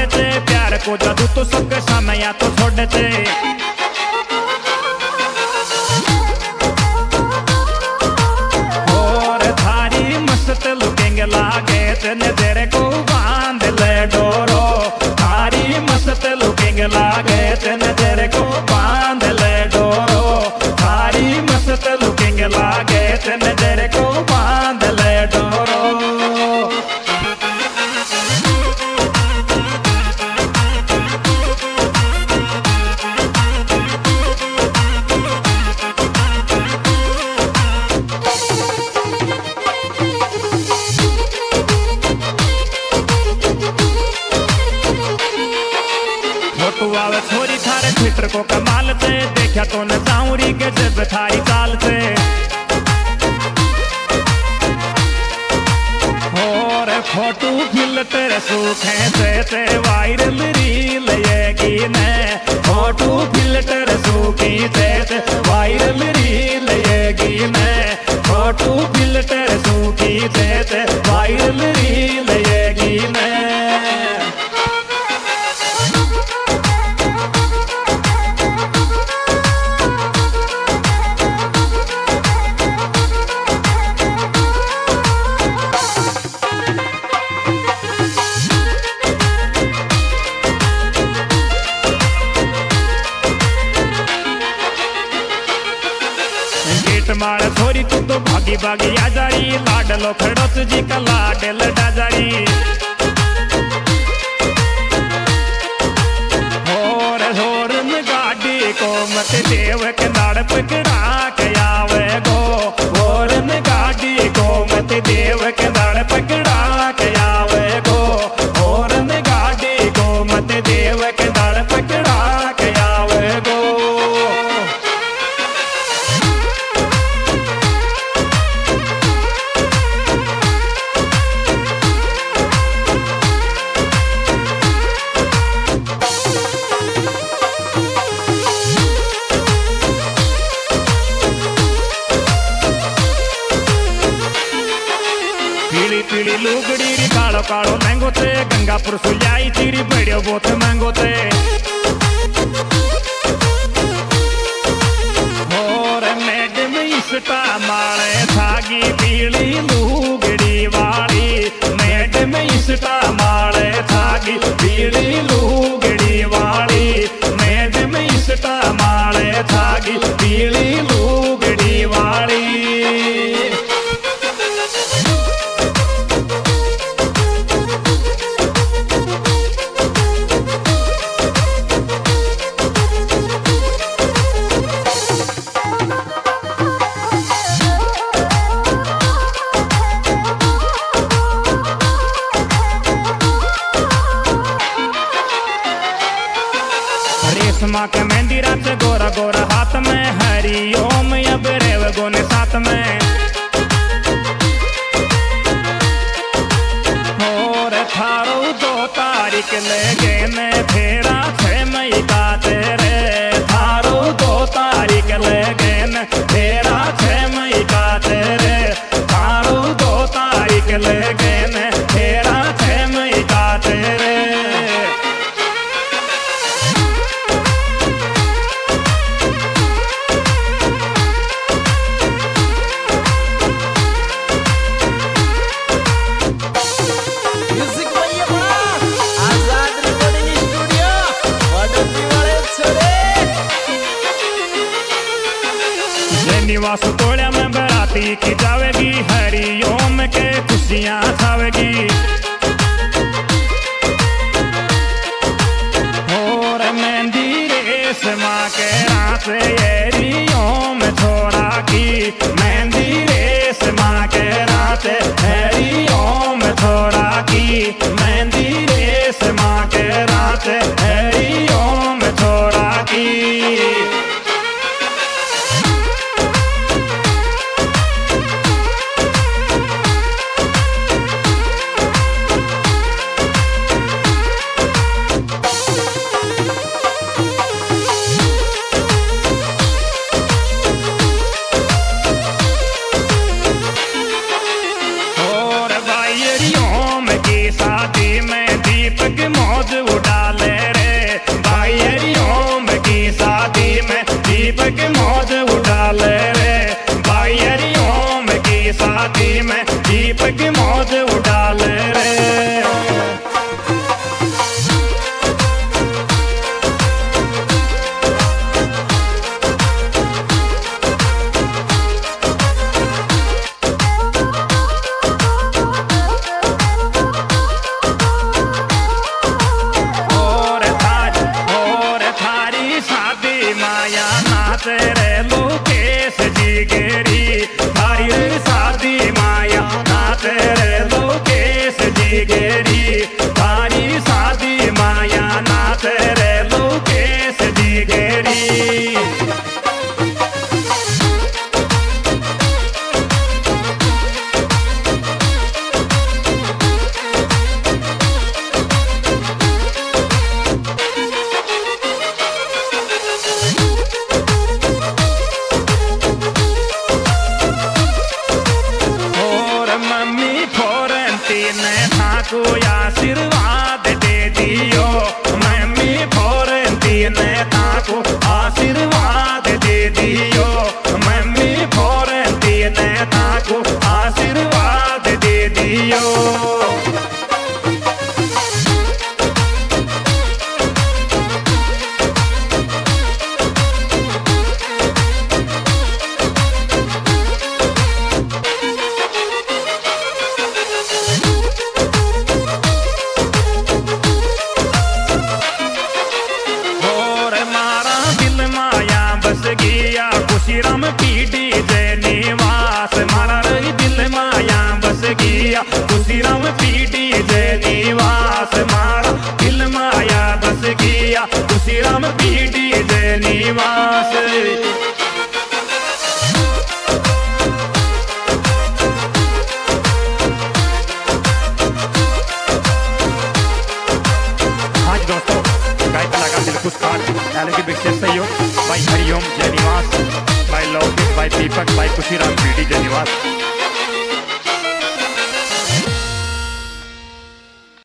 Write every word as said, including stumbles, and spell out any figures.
ते प्यार को जादू तो सबके सामने या तो छोड़ देते। और थारी मस्त लुकिंग लागे तेने तेरे को बांध ले डोरो। थारी मस्त लुकिंग लागे तेने तेरे को बांध ले डोरो। थारी मस्त लुकिंग लागे तेने तेरे को बांध ले डोरो। आवे छोरी थारे ट्विटर को कमाल से देखा तो न जाऊरी के जब थारी चाल से। और फोटो फिल्टर सूखे से ते वायरल रील येगी ने। फोटो फिल्टर सूखी से ते वायरल रील येगी ने। फोटो फिल्टर सूखी से ते वायरल रील येगी ने। मार छोरी तू तो भागी भागी आ जारी। लाडलो खड़ोस जी का लाड लड़ा जारी। और होरन गाड़ी को मत देव के नाड़ पकड़ा के आवे गो। होरन गाड़ी को मत देव के नाड़ पकड़ा के आवे गो। होरन गाड़ी को मत देव के नाड़ पकड़ा के आवे गो। पीली पीली लुगड़ी री कालो कालो महंगो थे। गंगापुर सुजाई चीरी बड़ियो बहुत महंगो थे। और मैडम इसटा माले थागी पीली लुगड़ी वाली। मैडम इसटा माले थागी पीली लुगड़ी वाली। मैडम इसटा माले थागी पीली लुगड़ी वाली। रेशमा के मेहंदी रात गोरा गोरा हाथ में। हरि ओम अब रेव गोने साथ में। और थारो दो तारीख लगे ने फेरा छह मई का तेरे। थारो दो तारीख लगे ने फेरा छह मई का तेरे। थारो दो तारीख लगे ने फेरा छह मई का तेरे। निवास तोड़िया में बराती की जावेगी। हरि ओम के खुशियां छावेगी। और मेहंदी रेशमा के रात हरि ओम छोड़ा की। मेहंदी रेशमा के रात हरि ओम छोड़ा की। मेहंदी रेशमा के रात हरि ओम छोड़ा की। दीपक मौज उड़ा ले रे भाई हरिओम की शादी में दीपक मौज उड़ा ले रे। तेरे लोकेश जी गेरी थारी शादी माया ना तेरे लोकेश जी गेरी थारी शादी माया ना तेरे लोकेश जी गेरी। को आशीर्वाद दे दियो मम्मी फोरंती ने ताको आशीर्वाद दे दियो मम्मी फोरंती ने ताको आशीर्वाद दे दियो। गया खुशीराम पीडी जय निवास मारा रही दिल माया बस गया खुशीराम पीडी जय निवास मारा दिल माया बस गया खुशीराम पीडी जय निवास। आज दोस्तों गाय कलाकार दिलखुश खान की विशेष सहयोग भाई हरिओम जय निवास भाई लौकिक भाई दीपक भाई खुशीराम पीडी जय निवास।